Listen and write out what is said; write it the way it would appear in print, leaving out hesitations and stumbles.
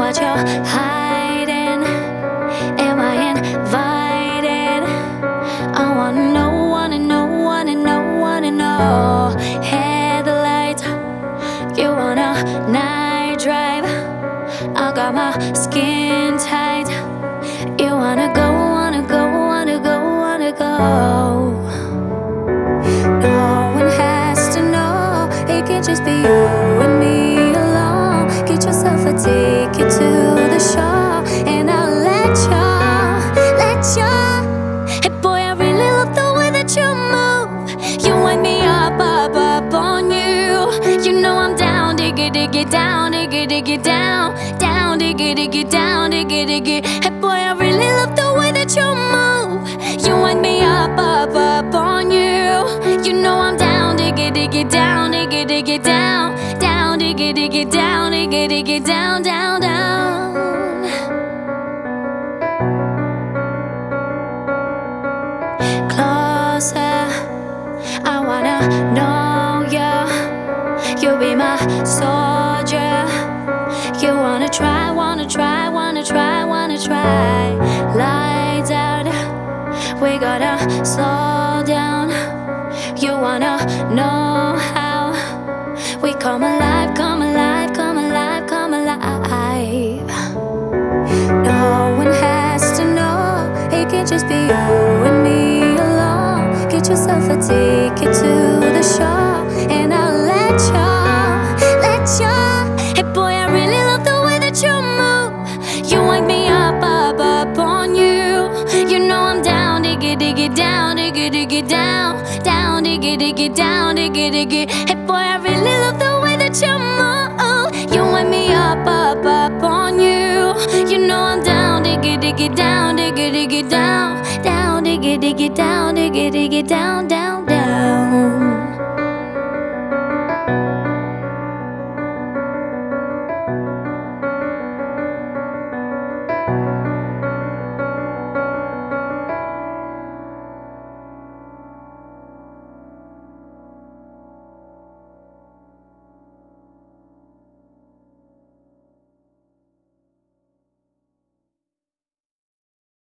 what you're hiding. Am I invited? I wanna know, wanna know, wanna know, wanna know. Headlights, you want a night drive? I got my skin tight. You wanna go, wanna go, wanna go, wanna go. No one has to know. It can just be you and me alone. Get yourself a ticket to the show, and I'll let you. Hey boy, I really love the way that you move. You wind me up, up on you. You know I'm down, diggy, diggy, down, diggy, diggy, down, down, diggy, diggy, down, diggy, diggy. Hey boy, I really love the way that you move. You wind me up on you. You know I'm down, diggy, diggy, down, diggy, diggy, down, down, diggy, diggy, down, diggy, diggy, down, down, down. Closer, I wanna know ya. You be my soldier. You wanna try, wanna try, wanna try, wanna try. Lights out, we gotta slow down. You wanna know how we come alive, come alive, come alive, come alive. No one has to know. It can just be you and me alone. Get yourself a ticket to the show, and I'll let you. Hey boy, I really love the way that you move. You wind me up on you. You know I'm down, diggy, diggy, down, diggy, diggy, down, down, diggy, diggy, down, diggy, diggy. Hey boy, I really love the way that you move. You wind me up on you. You know I'm down, diggy, diggy, down, diggy, diggy, down, down, diggy, diggy, down, diggy, diggy, down, down, down.